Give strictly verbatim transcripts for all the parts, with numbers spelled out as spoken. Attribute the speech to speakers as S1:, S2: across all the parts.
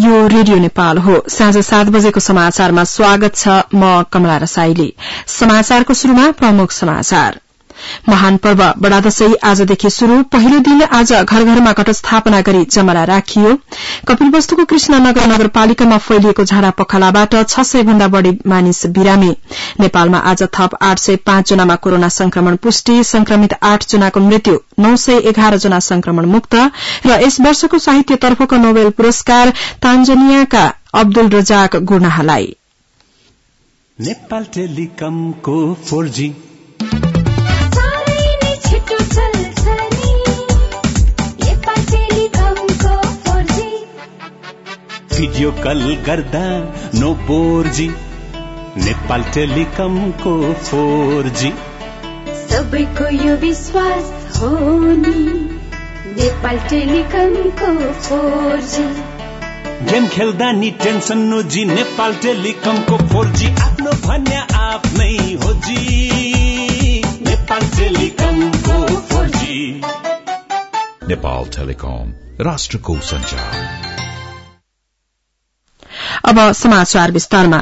S1: यो रेडियो नेपाल हो। साँझ सात बजेको समाचारमा स्वागत छ। म कमला रसाइली। समाचारको शुरूमा प्रमुख समाचार। महान पर्व बडा दशैं आजदेखि शुरू। पहिलो दिन आज घर घरमा घटस्थापना गरी जमरा राखियो। कपिलवस्तुको कृष्णनगर नगरपालिकामा फैलिएको झाडा पखालाबाट छ सय भन्दा बढ़ी मानिस बिरामी। नेपालमा आज थप आठ सय पाँच जनामा कोरोना संक्रमण पुष्टि। संक्रमित आठ जनाको मृत्यु, नौ सय एघार जना संक्रमण मुक्त। र यस वर्षको साहित्यतर्फको नोबेल पुरस्कार तान्जानियाका अब्दुल रजाक गुर्नाहलाई।
S2: नेपाल टेलिकमको फोर जी भिडियो कल गर्दा नो बोर जी। नेपाल टेलिकमको फोर जी
S3: सबैको यो विश्वास हो नि। नेपाल टेलिकमको फोर जी
S2: गेम खेल्दा नि टेन्सन नो जी। नेपाल टेलिकमको फोर जी आफ्नो भन्ने आफ्नै हो जी। नेपाल टेलिकमको फोर जी।
S4: नेपाल टेलिकम राष्ट्रको संचार।
S1: अब समाचार विस्तारमा।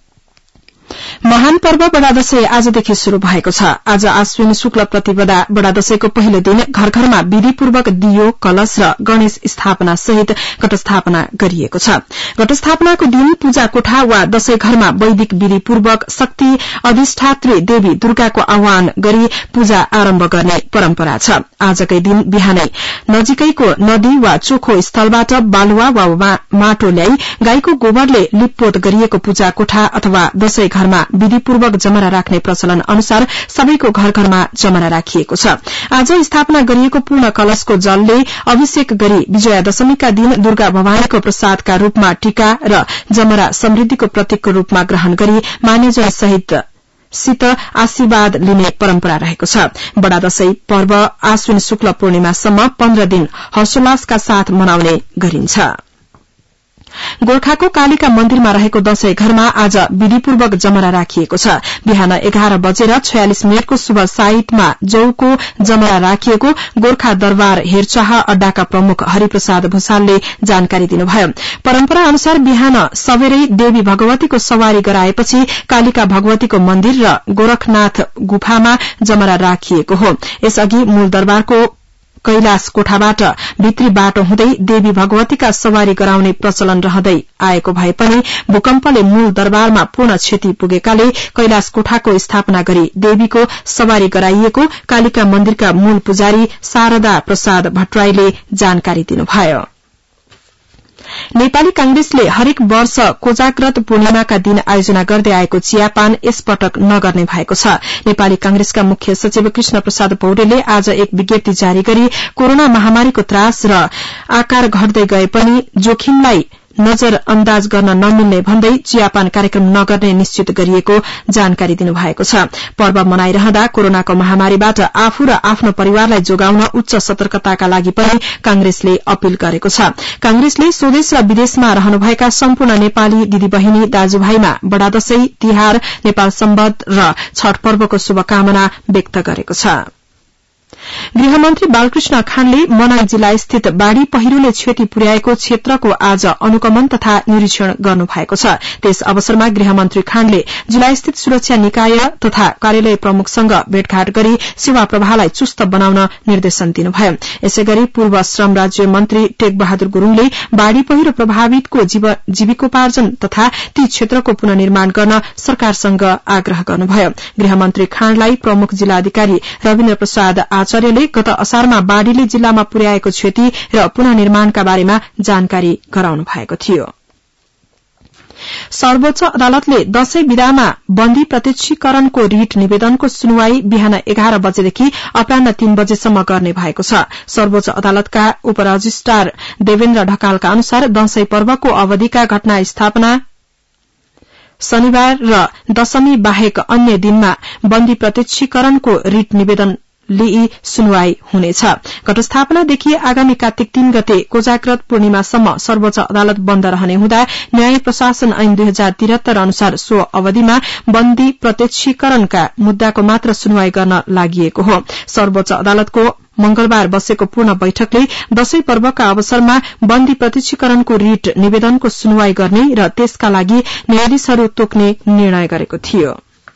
S1: महान पर्व बडा दशैं आजदेखि शुरू भएको छ। आज आश्विन शुक्ल प्रतिपदा बडा दशैंको पहिलो दिन घर घरमा विधिपूर्वक दियो, कलश र गणेश स्थापना सहित घटस्थापना गरिएको छ। घटस्थापनाको दिन पूजा कोठा वा दशैं घरमा वैदिक विधिपूर्वक शक्ति अधिष्ठात्री देवी दुर्गाको आह्वान गरी पूजा आरम्भ गर्ने परम्परा छ। आजकै दिन बिहानै नजिकैको नदी वा चोखो स्थलबाट बालुवा वा माटो ल्याई गाईको गोबरले लिपपोत गरिएको पूजा कोठा अथवा दशैं घरमा विधिपूर्वक जमरा राख्ने प्रचलन अनुसार सबैको घर घरमा जमरा राखिएको छ। आज स्थापना गरिएको पूर्ण कलशको जलले अभिषेक गरी विजया दशमीका दिन दुर्गा भवानीको प्रसादका रूपमा टीका र जमरा समृद्धिको प्रतीकको रूपमा ग्रहण गरी मान्यजन सहित सित आशीर्वाद लिने परम्परा रहेको छ। बडा दशैं पर्व आश्विन शुक्ल पूर्णिमासम्म पन्ध्र दिन हर्षोल्लासका साथ मनाउने गरिन्छ। गोर्खाको कालिका मन्दिरमा रहेको दशैं घरमा आज विधिपूर्वक जमरा राखिएको छ। बिहान एघार बजेर छयालिस मिनटको शुभ साइतमा जौको जमरा राखिएको गोर्खा दरबार हेरचाह अड्डाका प्रमुख हरिप्रसाद भूषालले जानकारी दिनुभयो। परम्परा अनुसार बिहान सबेरै देवी भगवतीको सवारी गराएपछि कालिका भगवतीको मन्दिर र गोरखनाथ गुफामा जमरा राखिएको हो। यसअघि मूल दरबारको कैलाश कोठाबाट भित्री बाटो हुँदै देवी भगवतीका सवारी गराउने प्रचलन रहँदै आएको भए पनि भूकम्पले मूल दरबारमा पूर्ण क्षति पुगेकाले कैलाश कोठाको स्थापना गरी देवीको सवारी गराइएको कालिका मन्दिरका मूल पुजारी शारदा प्रसाद भट्टराईले जानकारी दिनुभयो। नेपाली कांग्रेसले हरेक वर्ष कोजाग्रत पूर्णिमाका दिन आयोजना गर्दै आएको चियापान यसपटक नगर्ने भएको छ। नेपाली कांग्रेसका मुख्य सचिव कृष्ण प्रसाद पौडेलले आज एक विज्ञप्ति जारी गरी कोरोना महामारीको त्रास र आकार घट्दै गए पनि जोखिमलाई नजर अन्दाज गर्न नमिल्ने भन्दै चियापान कार्यक्रम नगर्ने निश्चित गरिएको जानकारी दिनुभएको छ। पर्व मनाइरहँदा कोरोनाको महामारीबाट आफू र आफ्नो परिवारलाई जोगाउन उच्च सतर्कताका लागि पनि कांग्रेसले अपील गरेको छ। कांग्रेसले स्वदेश र विदेशमा रहनुभएका सम्पूर्ण नेपाली दिदीबहिनी दाजुभाइमा बडा दशैं, तिहार, नेपाल सम्वत र छठ पर्वको शुभकामना व्यक्त गरेको छ। गृहमन्त्री बालकृष्ण खाँडले मनाङ जिल्ला स्थित बाढ़ी पहिरोले क्षति पुर्याएको क्षेत्रको आज अनुगमन तथा निरीक्षण गर्नुभएको छ। त्यस अवसरमा गृहमन्त्री खाँडले जिल्ला स्थित सुरक्षा निकाय तथा कार्यालय प्रमुखसँग भेटघाट गरी सेवा प्रवाहलाई चुस्त बनाउन निर्देशन दिनुभयो। यसैगरी पूर्व श्रम राज्य मन्त्री टेक बहादुर गुरूङले बाढ़ी पहिरो प्रभावितको जीविकोपार्जन तथा ती क्षेत्रको पुननिर्माण गर्न सरकारसँग आग्रह गर्नुभयो। गृहमन्त्री खाँडलाई प्रमुख जिल्लाधिकारी रविन्द्र प्रसाद आचार्यले गत असारमा बाढ़ीले जिल्लामा पुर्याएको क्षति र पुननिर्माणका बारेमा जानकारी गराउनु भएको थियो। सर्वोच्च अदालतले दशैं विदामा बन्दी प्रत्यक्षीकरणको रिट निवेदनको सुनवाई बिहान एघार बजेदेखि अपराह्न तीन बजेसम्म गर्ने भएको छ। सर्वोच्च अदालतका उपरजिस्ट्रार देवेन्द्र ढकालका अनुसार दशैं पर्वको अवधिका घटना स्थापना शनिबार र दशमी बाहेक अन्य दिनमा बन्दी प्रत्यक्षीकरणको रिट निवेदन लिई सुनवाई हुनेछ। घटस्थापनादेखि आगामी कार्तिक तीन गते कोजाग्रत पूर्णिमासम्म सर्वोच्च अदालत बन्द रहने हुँदा न्याय प्रशासन ऐन दुई हजार त्रिहत्तर अनुसार सो अवधिमा बन्दी प्रत्यक्षीकरणका मुद्दाको मात्र सुनवाई गर्न लागि हो। सर्वोच्च अदालतको मंगलबार बसेको पूर्ण बैठकले दशैं पर्वका अवसरमा बन्दी प्रत्यक्षीकरणको रिट निवेदनको सुनवाई गर्ने र त्यसका लागि न्यायाधीशहरू तोक्ने निर्णय गरेको थियो।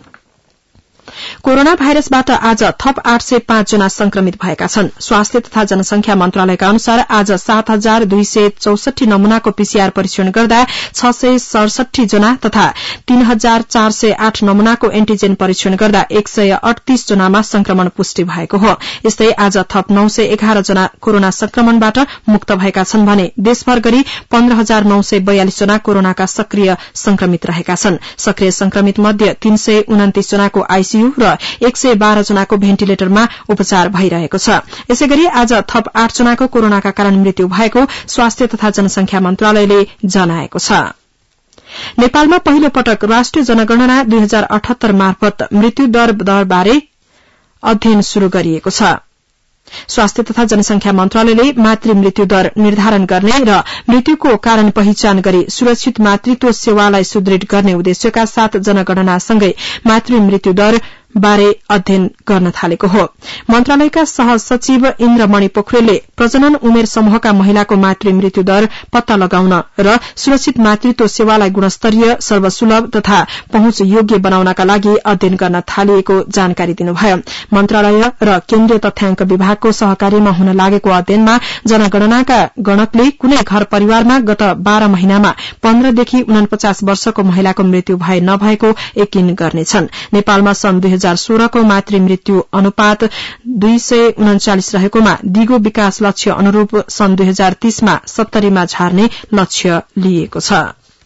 S1: कोरोना भाइरसबाट आज थप आठ सय पाँच जना संक्रमित भएका छन्। स्वास्थ्य तथा जनसंख्या मन्त्रालयका अनुसार आज सात हजार दुई सय चौसठी नमूनाको पीसीआर परीक्षण गर्दा छ सय सड़सठी जना तथा तीन हजार चार सय आठ नमूनाको एन्टीजेन परीक्षण गर्दा एक सय अड़तीस जनामा संक्रमण पुष्टि भएको हो। यस्तै आज थप नौ सय एघार जना कोरोना संक्रमणबाट मुक्त भएका छन् भने देशभर गरी पन्ध्र हजार नौ सय बयालिस जना कोरोनाका सक्रिय संक्रमित रहेका छन्। सक्रिय संक्रमित मध्ये तीन सय उन्तीस जनाको आईसीयू र एक सय बाह्र जनाको भेन्टिलेटरमा उपचार भइरहेको छ। यसैगरी आज थप आठ जनाको कोरोनाका कारण मृत्यु भएको स्वास्थ्य तथा जनसंख्या मन्त्रालयले जनाएको छ। नेपालमा पहिलो पटक राष्ट्रिय जनगणना दुई हजार अठहत्तर मार्फत मृत्यु दरबारे अध्ययन शुरू गरिएको छ। स्वास्थ्य तथा जनसंख्या मन्त्रालयले मातृ मृत्यु दर निर्धारण गर्ने र मृत्युको कारण पहिचान गरी सुरक्षित मातृत्व सेवालाई सुदृढ़ गर्ने उद्देश्यका साथ जनगणनासँगै मातृ मृत्यु दर बारे अध्ययन गर्न थालेको हो। मन्त्रालयका सहसचिव इन्द्रमणि पोखरेलले प्रजनन उमेर समूहका महिलाको मातृ मृत्यु दर पत्ता लगाउन र सुरक्षित मातृत्व सेवालाई गुणस्तरीय सर्वसुलभ तथा पहुँच योग्य बनाउनका लागि अध्ययन गर्न थालिएको जानकारी दिनुभयो। मन्त्रालय र केन्द्रीय तथ्याङ्क विभागको सहकार्यमा हुन लागेको अध्ययनमा जनगणनाका गणकले कुनै घर परिवारमा गत बाह्र महिनामा पन्ध्रदेखि उनपचास वर्षको महिलाको मृत्यु भए नभएको यकिन गर्नेछन्। नेपालमा सन् दुई हजार सोह्रको मातृ मृत्यु अनुपात दुई सय उन्चालिस रहेकोमा दिगो विकास लक्ष्य अनुरूप सन् दुई हजार तीसमा सत्तरीमा झार्ने लक्ष्य लिएको छ।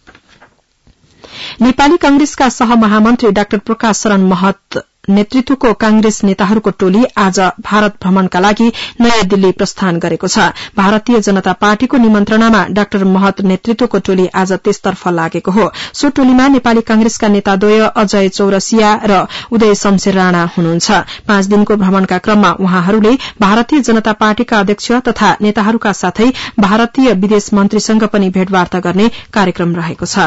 S1: नेपाली कांग्रेसका सहमहामन्त्री डाक्टर प्रकाश शरण महत नेतृत्वको कांग्रेस नेताहरूको टोली आज भारत भ्रमणका लागि नयाँ दिल्ली प्रस्थान गरेको छ। भारतीय जनता पार्टीको निमन्त्रणामा डाक्टर महत नेतृत्वको टोली आज त्यसतर्फ लागेको हो। सो टोलीमा नेपाली कांग्रेसका नेताद्वय अजय चौरसिया र उदय शमशेर राणा हुनुहुन्छ। पाँच दिनको भ्रमणका क्रममा उहाँहरूले भारतीय जनता पार्टीका अध्यक्ष तथा नेताहरूका साथै भारतीय विदेश मन्त्रीसँग पनि भेटवार्ता गर्ने कार्यक्रम रहेको छ।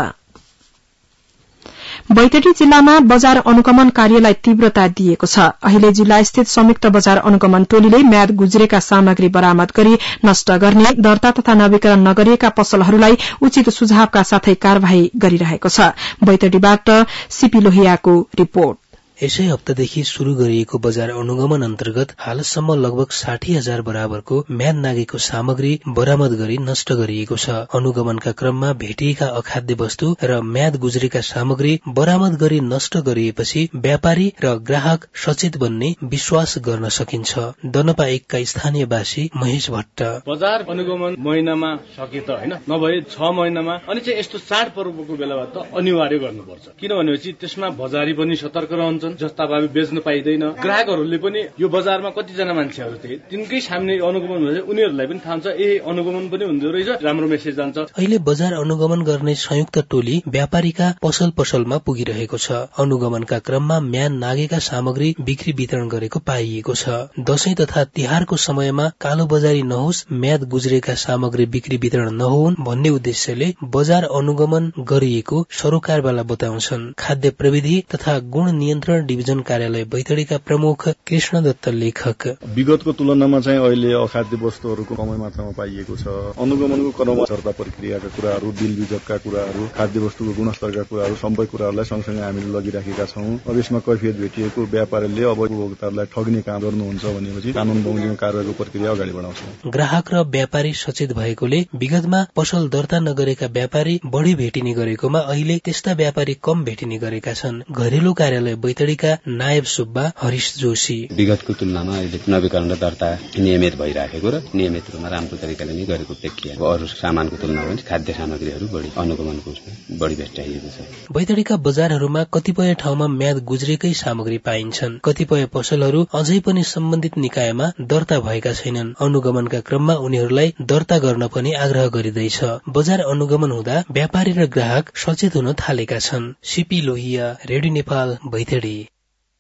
S1: बैतडी जिल्लामा बजार अनुगमन कार्यलाई तीव्रता दिएको छ। अहिले जिल्ला स्थित संयुक्त बजार अनुगमन टोलीले म्याद गुज्रेका सामग्री बरामद गरी नष्ट गर्ने, दर्ता तथा नवीकरण नगरिएका पसलहरूलाई उचित सुझावका साथै कार्यवाही गरिरहेको छ। बैतडीबाट सीपी लोहियाको रिपोर्ट।
S5: यसै हप्तादेखि शुरू गरिएको बजार अनुगमन अन्तर्गत हालसम्म लगभग साठी हजार बराबरको म्याद नागेको सामग्री बरामद गरी नष्ट गरिएको छ। अनुगमनका क्रममा भेटिएका अखाद्य वस्तु र म्याद गुज्रेका सामग्री बरामद गरी नष्ट गरिएपछि व्यापारी र ग्राहक सचेत बन्ने विश्वास गर्न सकिन्छ। दनपा एकका स्थानीयवासी महेश भट्ट,
S6: बजार अनुगमन महिनामा सके त हैन, नभए छ महिनामा अनि चाहिँ यस्तो चाडपर्वको बेलामा त अनिवार्य गर्नुपर्छ। किनभनेपछि त्यसमा बजारी पनि सतर्क रहन्छन्, जस्ता भावी बेच्न पाइदैन। ग्राहकहरूले पनि यो बजारमा कतिजना मान्छेहरू थिए तिनकै सामने अनुगमन भएपछि उनीहरूलाई पनि थाहा हुन्छ ए अनुगमन पनि हुँदो रहेछ, राम्रो मेसेज जान्छ।
S5: अहिले बजार अनुगमन गर्ने संयुक्त टोली व्यापारीका पसल पसलमा पुगिरहेको छ। अनुगमनका क्रममा म्याद नागेका सामग्री बिक्री वितरण गरेको पाइएको छ। दशैं तथा तिहारको समयमा कालो बजारी नहोस्, म्याद गुज्रेका सामग्री बिक्री वितरण नहुन् भन्ने उद्देश्यले बजार अनुगमन गरिएको सरोकारवाला बताउँछन्। खाद्य प्रविधि तथा गुण नियन्त्रण डिभिजन कार्यालय बैतडीका प्रमुख कृष्ण दत्त लेखक,
S7: विगतको तुलनामा चाहिँ अहिले अखाद्य वस्तुहरूको कमै मात्रामा पाइएको छ। अनुगमनको क्रममा दर्ता प्रक्रियाका कुराहरू, बिल बिजकका कुराहरू, खाद्य वस्तुको गुणस्तरका कुराहरू सबै कुराहरूलाई सँगसँगै हामीले लगिराखेका छौँ। अब यसमा कैफियत भेटिएको व्यापारीले अब उपभोक्तालाई ठग्ने काम गर्नुहुन्छ भनेपछि कानून बमोजिम कार्यको प्रक्रिया अगाडि बढाउँछौँ।
S5: ग्राहक र व्यापारी सचेत भएकोले विगतमा पसल दर्ता नगरेका व्यापारी बढ़ी भेटिने गरेकोमा अहिले त्यस्ता व्यापारी कम भेटिने गरेका छन्। घरेलु कार्यालय बैतडी का नायब सुब्बा हरिश जोशी,
S8: विगतको तुलनामा अहिले नवीकरण र दर्ता नियमित भइराखेको र नियमित रूपमा राम्रो तरिकाले नै गरेको देखिएको। अरू सामानको तुलनामा खाद्य सामग्रीहरू बढी अनुगमनको बढी भेटाइएको छ।
S5: बैतडीका बजारहरूमा कतिपय ठाउँमा म्याद गुज्रेकै सामग्री पाइन्छन्। कतिपय पसलहरू अझै पनि सम्बन्धित निकायमा दर्ता भएका छैनन्। अनुगमनका क्रममा उनीहरूलाई दर्ता गर्न पनि आग्रह गरिँदैछ। बजार अनुगमन हुँदा व्यापारी र ग्राहक सचेत हुन थालेका छन्। सीपी लोहिया, रेडियो नेपाल, बैतडी।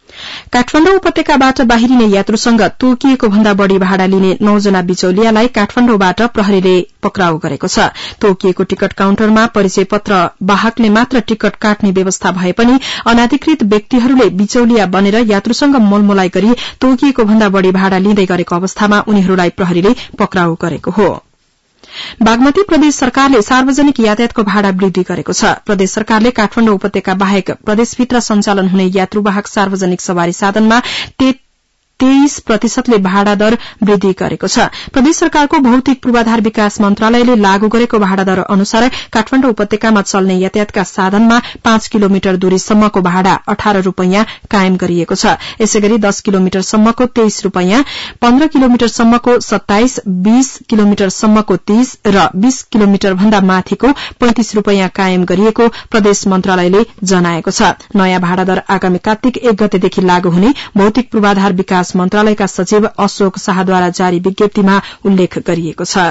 S1: काठमाडौँ उपत्यकाबाट बाहिरिने यात्रुसँग तोकिएको भन्दा बढ़ी भाड़ा लिने नौजना बिचौलियालाई काठमाडौँबाट प्रहरीले पक्राउ गरेको छ। तोकिएको टिकट काउन्टरमा परिचय पत्र वाहकले मात्र टिकट काट्ने व्यवस्था भए पनि अनाधिकृत व्यक्तिहरूले बिचौलिया बनेर यात्रुसँग मोलमोलाई गरी तोकिएको भन्दा बढ़ी भाड़ा लिँदै गरेको अवस्थामा उनीहरूलाई प्रहरीले पक्राउ गरेको हो। बागमती प्रदेश सरकारले सार्वजनिक यातायातको भाड़ा वृद्धि गरेको छ। प्रदेश सरकारले काठमाडौँ उपत्यका बाहेक प्रदेशभित्र सञ्चालन हुने यात्रुवाहक सार्वजनिक सवारी साधनमा तेइस प्रतिशतले भाड़ा दर वृद्धि गरेको छ। प्रदेश सरकारको भौतिक पूर्वाधार विकास मन्त्रालयले लागू गरेको भाड़ा दर अनुसार काठमाडौँ उपत्यकामा चल्ने यातायातका साधनमा पाँच किलोमिटर दूरीसम्मको भाड़ा अठार रूपियाँ कायम गरिएको छ। यसैगरी दस किलोमिटरसम्मको तेइस रूपियाँ, पन्ध्र किलोमिटरसम्मको सत्ताइस, बीस किलोमिटरसम्मको तीस र बीस किलोमिटर भन्दा माथिको पैंतिस रूपियाँ कायम गरिएको प्रदेश मन्त्रालयले जनाएको छ। नयाँ भाड़ा दर आगामी कार्तिक एक गतेदेखि लागू हुने भौतिक पूर्वाधार विकास मन्त्रालयका सचिव अशोक शाहद्वारा जारी विज्ञप्तिमा उल्लेख गरिएको छ।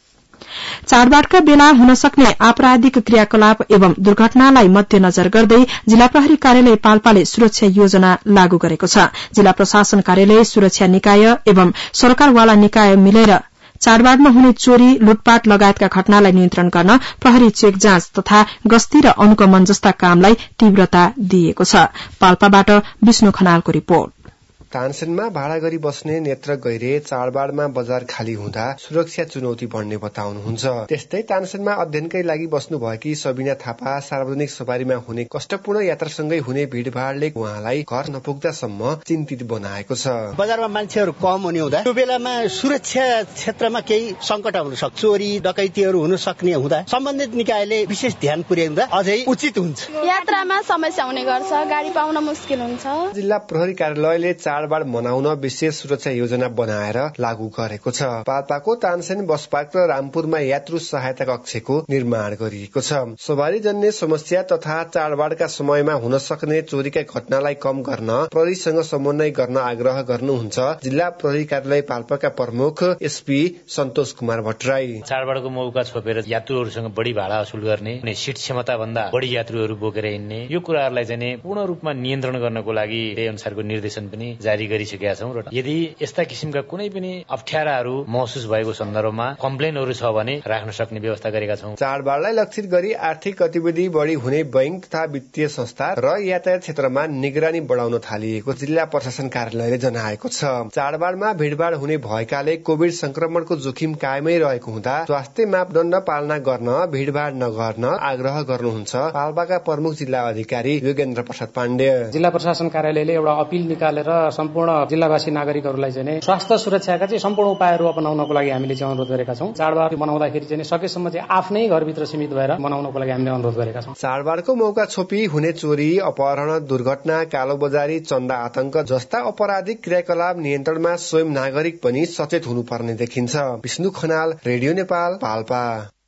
S1: चाडबाडका बेला हुन सक्ने आपराधिक क्रियाकलाप एवं दुर्घटनालाई मध्यनजर गर्दै जिल्ला प्रहरी कार्यालय पाल्पाले सुरक्षा योजना लागू गरेको छ। जिल्ला प्रशासन कार्यालय, सुरक्षा निकाय एवं सरकारवाला निकाय मिलेर चाडबाडमा हुने चोरी, लुटपाट लगायतका घटनालाई नियन्त्रण गर्न प्रहरी चेक जाँच तथा गस्ती र अनुगमन जस्ता कामलाई तीव्रता दिएको छ। पाल्पाबाट विष्णु खनालको रिपोर्ट।
S9: तानसेनमा भाडा गरी बस्ने नेत्र गैरे चाडबाडमा बजार खाली हुँदा सुरक्षा चुनौती बढ्ने बताउनुहुन्छ। त्यस्तै तानसेनमा अध्ययनकै लागि बस्नु भएकी सबिना थापा सार्वजनिक सवारीमा हुने कष्टपूर्ण यात्रासँगै हुने भीड़भाड़ले उहाँलाई घर नपुग्दासम्म चिन्तित बनाएको छ।
S10: बजारमा मान्छेहरू कम हुने हुँदा त्यो बेलामा सुरक्षा क्षेत्रमा केही संकट आउन सक्छ, चोरी डकैतीहरू हुन सक्ने हुँदा सम्बन्धित निकायले विशेष ध्यान पुर्याउँदा अझै उचित हुन्छ।
S11: यात्रामा समस्या हुने गर्छ, गाडी पाउन मुस्किल हुन्छ।
S9: जिल्ला प्रहरी कार्यालयले चाडबाड मनाउन विशेष सुरक्षा योजना बनाएर लागू गरेको छ। पाल्पाको तानसेन बस पार्क र रामपुरमा यात्रु सहायता कक्षको निर्माण गरिएको छ। सवारी जन्य समस्या तथा चाडबाडका समयमा हुन सक्ने चोरीका घटनालाई कम गर्न प्रहरीसँग समन्वय गर्न आग्रह गर्नुहुन्छ जिल्ला प्रहरी कार्यालय पाल्पाका प्रमुख एसपी सन्तोष कुमार भट्टराई।
S12: चाडबाडको मौका छोपेर यात्रुहरूसँग बढी भाडा असुल गर्ने, सीट क्षमता भन्दा बढी यात्रुहरू बोकेर हिँड्ने, यो कुराहरूलाई चाहिँ पूर्ण रूपमा नियन्त्रण गर्नको लागि त्यही अनुसारको निर्देशन पनि जारी गरिसकेका छौं। र यदि यस्ता किसिमका कुनै पनि अप्ठ्याराहरू महसुस भएको सन्दर्भमा कम्प्लेनहरू छ भने राख्न सक्ने व्यवस्था गरेका छौं।
S9: चाडबाडलाई लक्षित गरी आर्थिक गतिविधि बढी हुने बैंक तथा वित्तीय संस्था र यातायात क्षेत्रमा निगरानी बढाउन थालिएको जिल्ला प्रशासन कार्यालयले जनाएको छ। चाडबाडमा भीड़भाड़ हुने भएकाले कोविड संक्रमणको जोखिम कायमै रहेको हुँदा स्वास्थ्य मापदण्ड पालना गर्न भीड़भाड़ नगर्न आग्रह गर्नुहुन्छ पाल्पाका प्रमुख जिल्ला अधिकारी योगेन्द्र प्रसाद पाण्डे।
S13: जिल्ला प्रशासन कार्यालयले एउटा अपिल निकालेर सम्पूर्ण जिल्लावासी नागरिकहरूलाई चाहिँ स्वास्थ्य सुरक्षाका चाहिँ सम्पूर्ण उपायहरू अपनाउनको लागि हामीले चाहिँ अनुरोध गरेका छौं। चाडबाड मनाउँदाखेरि चाहिँ सकेसम्म चाहिँ आफ्नै घरभित्र सीमित भएर मनाउनको लागि हामीले अनुरोध गरेका छौं।
S9: चाडबाडको मौका छोपी हुने चोरी, अपहरण, दुर्घटना, कालोबजारी, चन्दा आतंक जस्ता अपराधिक क्रियाकलाप नियन्त्रणमा स्वयं नागरिक पनि सचेत हुनुपर्ने देखिन्छ। विष्णु खनाल, रेडियो नेपाल, पाल्पा।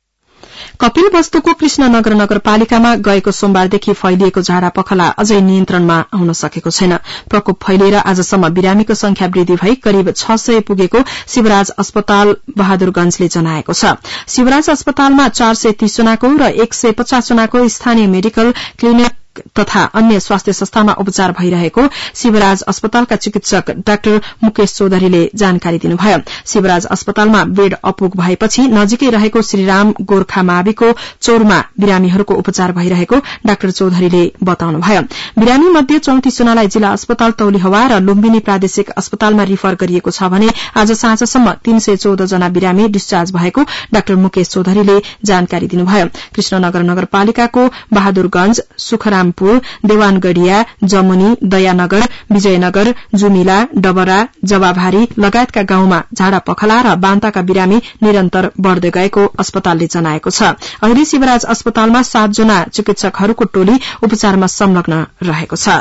S1: कपिलवस्तुको कृष्णनगर नगरपालिकामा गएको सोमबारदेखि फैलिएको झाडा पखला अझै नियन्त्रणमा आउन सकेको छैन। प्रकोप फैलिएर आजसम्म बिरामीको संख्या वृद्धि भई करिब छ सय पुगेको शिवराज अस्पताल बहादुरगंजले जनाएको छ। शिवराज अस्पतालमा चार सय तीस जनाको र एक सय पचास जनाको स्थानीय मेडिकल क्लिनिक तथा अन्य स्वास्थ्य संस्थामा उपचार भइरहेको शिवराज अस्पतालका चिकित्सक डाक्टर मुकेश चौधरीले जानकारी दिनुभयो। शिवराज अस्पतालमा बेड अपुग भएपछि नजिकै रहेको श्रीराम गोर्खा माविको चौरमा बिरामीहरूको उपचार भइरहेको डाक्टर चौधरीले बताउनुभयो। बिरामी मध्ये चौतिस जनालाई जिल्ला अस्पताल तौलिहवा र लुम्बिनी प्रादेशिक अस्पतालमा रिफर गरिएको छ भने आज साँझसम्म तीन सय चौध जना बिरामी डिस्चार्ज भएको डाक्टर मुकेश चौधरीले जानकारी दिनुभयो। कृष्णनगर नगरपालिकाको बहादुरगंज, सुखराम देवानगढ़िया, जमुनी, दयानगर, विजयनगर, जुमिला, डबरा, जवाभारी लगायतका गाउँमा झाडा पखला र बान्ताका बिरामी निरन्तर बढ़दै गएको अस्पतालले जनाएको छ। अहिले शिवराज अस्पतालमा सात जना चिकित्सकहरूको टोली उपचारमा संलग्न रहेको छ।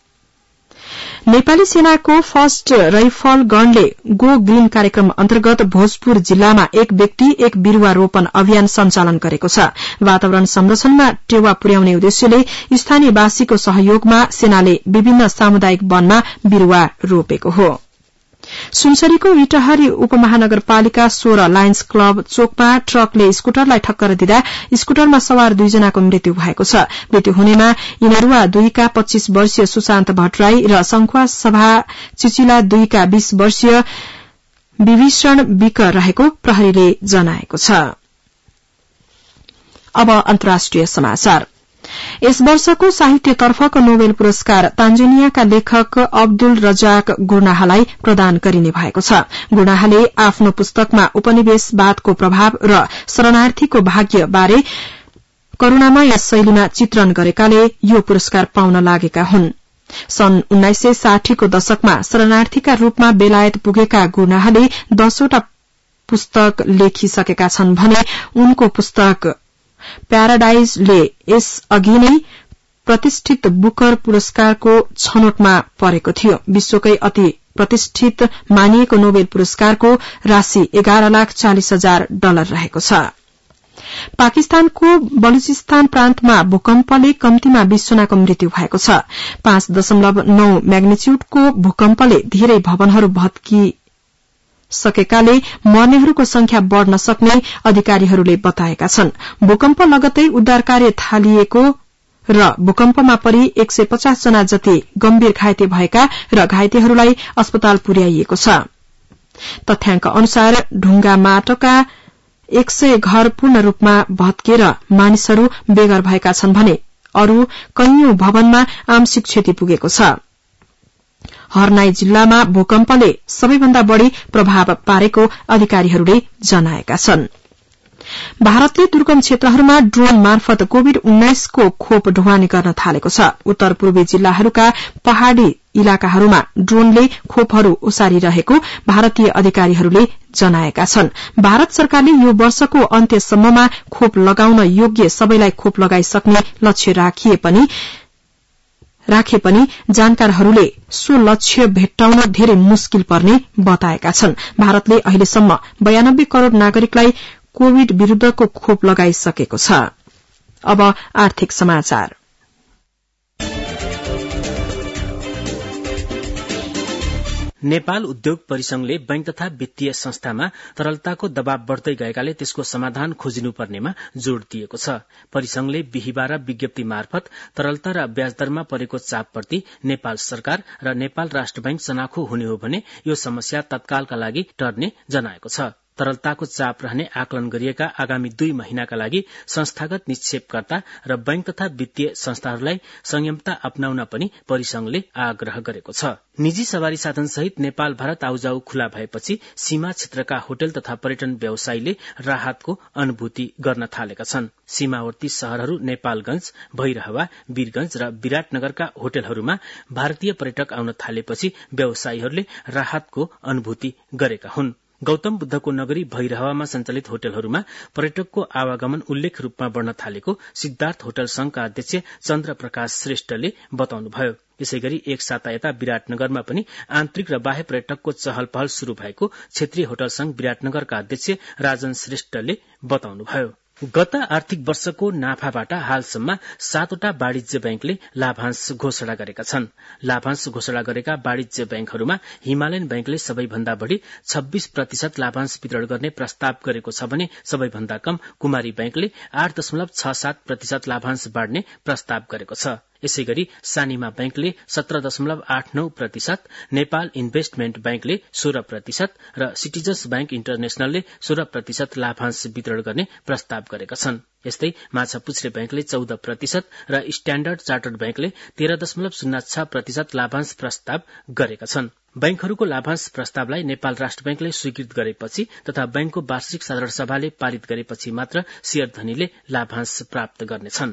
S1: नेपाली सेनाको फर्स्ट राइफल गणले गो ग्रीन कार्यक्रम अन्तर्गत भोजपुर जिल्लामा एक व्यक्ति एक बिरूवा रोपण अभियान सञ्चालन गरेको छ। वातावरण संरक्षणमा टेवा पुर्याउने उद्देश्यले स्थानीयवासीको सहयोगमा सेनाले विभिन्न सामुदायिक वनमा बिरूवा रोपेको हो। सुनसरीको इटहरी उपमहानगरपालिका सोह्र लायन्स क्लब चोकमा ट्रकले स्कूटरलाई ठक्कर दिँदा स्कूटरमा सवार दुईजनाको मृत्यु भएको छ। मृत्यु हुनेमा इनरुवा दुईका पच्चीस वर्षीय सुशान्त भट्टराई र संखुवा सभा चिचिला दुईका बीस वर्षीय विभीषण विक रहेको प्रहरीले जनाएको छ। अब अन्तर्राष्ट्रिय समाचार। यस वर्षको साहित्यतर्फको नोबेल पुरस्कार तान्जानियाका लेखक अब्दुल रजाक गुर्नाहलाई प्रदान गरिने भएको छ। गुर्नाहले आफ्नो पुस्तकमा उपनिवेशवादको प्रभाव र शरणार्थीको भाग्य बारे करूणामय शैलीमा चित्रण गरेकाले यो पुरस्कार पाउन लागेका हुन्। सन् उन्नाइस सय साठीको दशकमा शरणार्थीका रूपमा बेलायत पुगेका गुर्नाहले दसवटा पुस्तक लेखिसकेका छन् भने उनको पुस्तक प्याराडाइजले यस अघि नै प्रतिष्ठित बुकर पुरस्कारको छनौटमा परेको थियो। विश्वकै अति प्रतिष्ठित मानिएको नोबेल पुरस्कारको राशि एघार लाख चालिस हजार डलर रहेको छ। पाकिस्तानको बलुचिस्तान प्रान्तमा भूकम्पले कम्तीमा बीस जनाको मृत्यु भएको छ। पाँच दशमलव नौ म्याग्निच्यूडको भूकम्पले धेरै भवनहरू भत्कि सकेकाले मर्नेहरूको संख्या बढ़न सक्ने अधिकारीहरूले बताएका छन्। भूकम्प लगतै उद्धार कार्य थालिएको र भूकम्पमा परि एक सय पचास जना जति गम्भीर घाइते भएका र घाइतेहरूलाई अस्पताल पुर्याइएको छ। तथ्याङ्क अनुसार ढुंगा माटोका एक सय घर पूर्ण रूपमा भत्केर मानिसहरू बेघर भएका छन् भने अरू कैयौं भवनमा आंशिक क्षति पुगेको छ। हर्नाई जिल्लामा भूकम्पले सबैभन्दा बढ़ी प्रभाव पारेको अधिकारीहरूले जनाएका छन्। भारतले दुर्गम क्षेत्रहरूमा ड्रोन मार्फत कोविड उन्नाइस को खोप ढुवानी गर्न थालेको छ। उत्तर पूर्वी जिल्लाहरूका पहाड़ी इलाकाहरूमा ड्रोनले खोपहरू ओसारिरहेको भारतीय अधिकारीहरूले जनाएका छन्। भारत सरकारले यो वर्षको अन्त्यसम्ममा खोप लगाउन योग्य सबैलाई खोप लगाइसक्ने लक्ष्य राखिए पनि राखे पनि जानकारहरूले सो लक्ष्य भेट्टाउन धेरै मुस्किल पर्ने बताएका छन्। भारतले अहिलेसम्म बयानब्बे करोड़ नागरिकलाई कोविड विरूद्धको खोप लगाइसकेको छ। अब आर्थिक समाचार।
S14: नेपाल उद्योग परिसंघले बैंक तथा वित्तीय संस्थामा तरलताको दबाव बढ़दै गएकाले त्यसको समाधान खोजिनुपर्नेमा जोड़ दिएको छ। परिसंघले बिहिबार विज्ञप्ति मार्फत तरलता र ब्याजदरमा परेको चापप्रति नेपाल सरकार र नेपाल राष्ट्र बैंक चनाखो हुने हो भने यो समस्या तत्कालका लागि टर्ने जनाएको छ। तरलताको चाप रहने आकलन गरिएका आगामी दुई महिनाका लागि संस्थागत निक्षेपकर्ता र बैंक तथा वित्तीय संस्थाहरूलाई संयमता अपनाउन पनि परिसंघले आग्रह गरेको छ। निजी सवारी साधन सहित नेपाल भारत आउजाउ खुला भएपछि सीमा क्षेत्रका होटल तथा पर्यटन व्यवसायीले राहतको अनुभूति गर्न थालेका छन्। सीमावर्ती शहरहरू नेपालगंज, भैरहवा, वीरगंज र विराटनगरका होटलहरूमा भारतीय पर्यटक आउन थालेपछि व्यवसायीहरूले राहतको अनुभूति गरेका हुन्। गौतम बुद्धको नगरी भैरहवामा सञ्चालित होटलहरूमा पर्यटकको आवागमन उल्लेख रूपमा बढ़न थालेको सिद्धार्थ होटल संघका अध्यक्ष चन्द्र प्रकाश श्रेष्ठले बताउनुभयो। यसैगरी एक साता यता विराटनगरमा पनि आन्तरिक र बाह्य पर्यटकको चहल पहल शुरू भएको क्षेत्रीय होटल संघ विराटनगरका अध्यक्ष राजन श्रेष्ठले बताउनुभयो। गत आर्थिक वर्षको नाफाबाट हालसम्म सातवटा वाणिज्य बैंकले लाभांश घोषणा गरेका छन्। लाभांश घोषणा गरेका वाणिज्य बैंकहरूमा हिमालयन बैंकले सबैभन्दा बढ़ी छब्बीस प्रतिशत लाभांश वितरण गर्ने प्रस्ताव गरेको छ भने सबैभन्दा कम कुमारी बैंकले आठ दशमलव छ सात प्रतिशत लाभांश बाँड्ने प्रस्ताव गरेको छ। यसैगरी सानिमा बैंकले सत्र दशमलव आठ नौ प्रतिशत, नेपाल इन्भेस्टमेन्ट बैंकले सोह्र प्रतिशत र सिटिजन्स बैंक इन्टरनेशनलले सोह्र प्रतिशत लाभांश वितरण गर्ने प्रस्ताव गरेका छन्। यस्तै माछापुच्छ्रे बैंकले चौध प्रतिशत र स्ट्याण्डर्ड चार्टर्ड बैंकले तेह्र दशमलव शून्य छ प्रतिशत लाभांश प्रस्ताव गरेका छन्। बैंकहरूको लाभांश प्रस्तावलाई नेपाल राष्ट्र बैंकले स्वीकृत गरेपछि तथा बैंकको वार्षिक साधारण सभाले पारित गरेपछि मात्र शेयरधनीले लाभांश प्राप्त गर्नेछन्।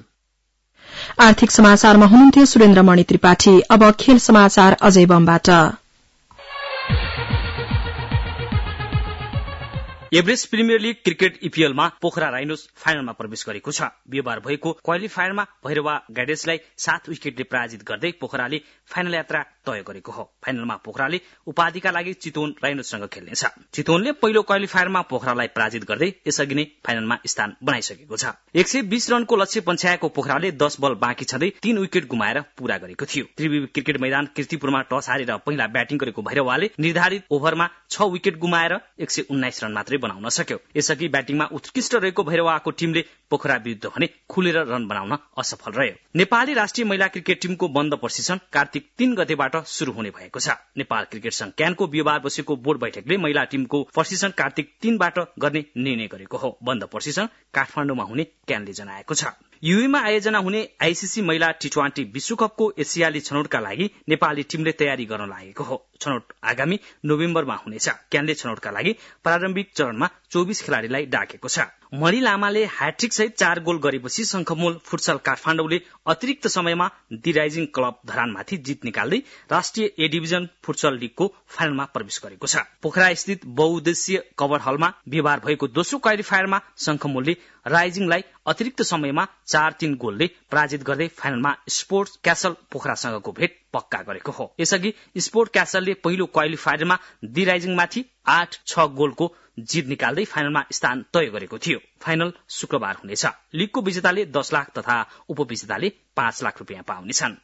S1: आर्थिक समाचारमा हुनुहुन्थ्यो सुरेन्द्र मणि त्रिपाठी। अब खेल समाचार अजय बमबाट।
S15: एभरेस्ट प्रिमियर लीग क्रिकेट ईपीएलमा पोखरा राइनोस फाइनलमा प्रवेश गरेको छ। बिहीबार भएको क्वालिफायरमा भैरवा गाइडेन्सलाई सात विकेटले पराजित गर्दै पोखराले फाइनल यात्रा तय गरेको हो। फाइनलमा पोखराले उपाधिका लागि चितवन राइनोससँग खेल्नेछ। चितवनले पहिलो क्वालिफायरमा पोखरालाई पराजित गर्दै यसअघि नै फाइनलमा स्थान बनाइसकेको छ। एक सय बीस रनको लक्ष्य पन्छ्याएको पोखराले दस बल बाँकी छँदै तीन विकेट गुमाएर पूरा गरेको थियो। त्रिवेणी क्रिकेट मैदान किर्तिपुरमा टस हारेर पहिला ब्याटिङ गरेको भैरवाले निर्धारित ओभरमा छ विकेट गुमाएर एक सय उन्नाइस रन मात्रै बनाउन सक्यो। यसअघि ब्याटिङमा उत्कृष्ट रहेको भैरवाको टीमले पोखरा विरुद्ध भने खुलेर रन बनाउन असफल रह्यो। नेपाली राष्ट्रिय महिला क्रिकेट टीमको बन्द प्रशिक्षण कार्तिक तीन गतेबाट शुरू हुने भएको छ। नेपाल क्रिकेट संघ क्यानको बिहीबार बसेको बोर्ड बैठकले महिला टीमको प्रशिक्षण कार्तिक तीनबाट गर्ने निर्णय गरेको हो। बन्द प्रशिक्षण काठमाडौँमा हुने क्यानले जनाएको छ। युएमा आयोजना हुने आईसीसी महिला टी ट्वेन्टी विश्वकपको एसियाली छनौटका लागि नेपाली टीमले तयारी गर्न लागेको हो। छनौट आगामी नोभेम्बरमा हुनेछ। क्यानले छनौटका लागि प्रारम्भिक चरणमा चौबिस खेलाड़ीलाई डाकेको छ। मणि लामाले ह्याट्रिक सहित चार गोल गरेपछि शंखमूल फुटसल काठमाडौँले अतिरिक्त समयमा दि राइजिङ क्लब धरानमाथि जित निकाल्दै राष्ट्रिय ए डिभिजन फुटसल लीगको फाइनलमा प्रवेश गरेको छ। पोखरा स्थित बहुउद्देश्य कभर हलमा बिहीबार भएको दोस्रो क्वालिफायरमा शंखमूलले राइजिङलाई अतिरिक्त समयमा चार तीन गोलले पराजित गर्दै फाइनलमा स्पोर्ट्स क्यासल पोखरासँगको भेट पक्का गरेको हो। यसअघि स्पोर्ट क्यासलले पहिलो क्वालिफायरमा दि राइजिङमाथि आठ छ गोलको जित निकाल्दै फाइनलमा स्थान तय गरेको थियो। फाइनल शुक्रबार हुनेछ। लीगको विजेताले दस लाख तथा उपविजेताले पाँच लाख रुपियाँ पाउनेछन्।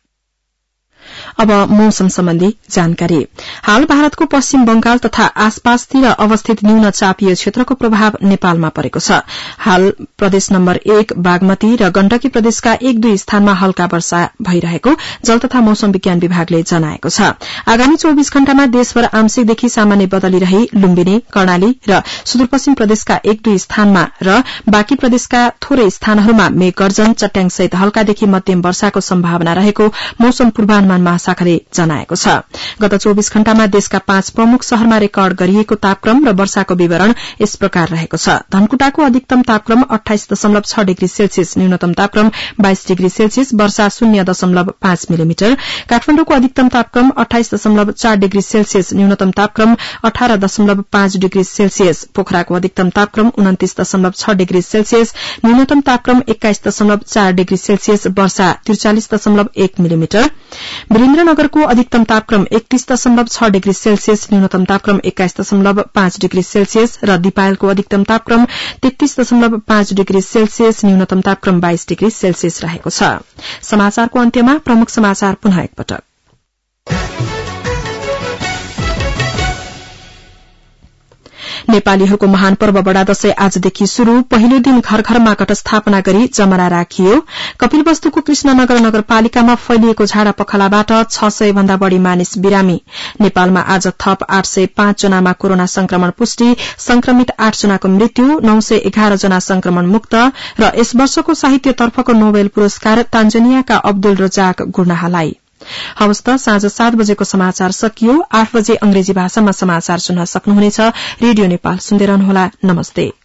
S1: अब मौसम सम्बन्धी जानकारी। हाल भारतको पश्चिम बंगाल तथा आसपासतिर अवस्थित न्यून चापीय क्षेत्रको प्रभाव नेपालमा परेको छ। हाल प्रदेश नम्बर एक बागमती र गण्डकी प्रदेशका एक दुई स्थानमा हल्का वर्षा भइरहेको जल तथा मौसम विज्ञान विभागले जनाएको छ। आगामी चौबीस घण्टामा देशभर आंशिकदेखि सामान्य बदली रही लुम्बिनी, कर्णाली र सुदूरपश्चिम प्रदेशका एक दुई स्थानमा र बाँकी प्रदेशका थोरै स्थानहरूमा मेघगर्जन, चट्याङसहित हल्कादेखि मध्यम वर्षाको सम्भावना रहेको मौसम पूर्वानुमान महाशाखाले जनाएको छ। गत चौबीस घण्टामा देशका पाँच प्रमुख शहरमा रेकर्ड गरिएको तापक्रम र वर्षाको विवरण यस प्रकार रहेको छ। धनकुटाको अधिकतम तापक्रम अठाइस दशमलव छ डिग्री सेल्सियस, न्यूनतम तापक्रम बाइस डिग्री सेल्सियस, वर्षा शून्य दशमलव पाँच मिलिमिटर। काठमाडौँको अधिकतम तापक्रम अठाइस दशमलव चार डिग्री सेल्सियस, न्यूनतम तापक्रम अठारह दशमलव पाँच डिग्री सेल्सियस। पोखराको अधिकतम तापक्रम उन्तिस दशमलव छ डिग्री सेल्सियस, न्यूनतम तापक्रम एक्काइस दशमलव चार डिग्री सेल्सियस, वर्षा त्रिचालिस दशमलव एक मिलिमिटर। वीरेन्द्रनगरको अधिकतम तापक्रम एकतीस दशमलव छ डिग्री सेल्सियस, न्यूनतम तापक्रम एक्काइस दशमलव पाँच डिग्री सेल्सियस र दिपायलको अधिकतम तापक्रम तेत्तीस दशमलव पाँच डिग्री सेल्सियस, न्यूनतम तापक्रम बाइस डिग्री सेल्सियस रहेको छ। समाचारको अन्त्यमा प्रमुख समाचार पुनः एकपटक। नेपालीहरूको महान पर्व बडा दशैं आजदेखि शुरू। पहिलो दिन घर घरमा घटस्थापना गरी जमरा राखियो। कपिलवस्तुको कृष्णनगर नगरपालिकामा फैलिएको झाडा पखलाबाट छ सय भन्दा बढ़ी मानिस बिरामी। नेपालमा आज थप आठ सय पाँच जनामा कोरोना संक्रमण पुष्टि, संक्रमित आठ जनाको मृत्यु, नौ सय एघार जना संक्रमण मुक्त र यस वर्षको साहित्यतर्फको नोबेल पुरस्कार तान्जानियाका अब्दुल रजाक गुर्नाहालाई। हवस् त, साँझ सात बजेको समाचार सकियो। आठ बजे अंग्रेजी भाषामा समाचार सुन्न सक्नुहुनेछ। रेडियो नेपाल सुन्दै रहनुहोला। नमस्ते।